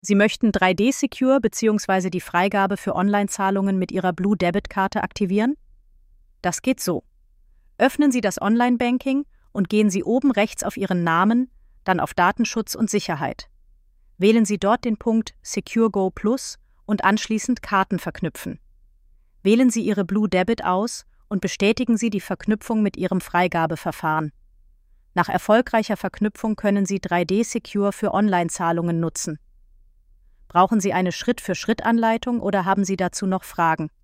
Sie möchten 3D-Secure bzw. die Freigabe für Online-Zahlungen mit Ihrer Blue Debit-Karte aktivieren? Das geht so. Öffnen Sie das Online-Banking und gehen Sie oben rechts auf Ihren Namen, dann auf Datenschutz und Sicherheit. Wählen Sie dort den Punkt Secure Go Plus und anschließend Karten verknüpfen. Wählen Sie Ihre Blue Debit aus und bestätigen Sie die Verknüpfung mit Ihrem Freigabeverfahren. Nach erfolgreicher Verknüpfung können Sie 3D-Secure für Online-Zahlungen nutzen. Brauchen Sie eine Schritt-für-Schritt-Anleitung oder haben Sie dazu noch Fragen?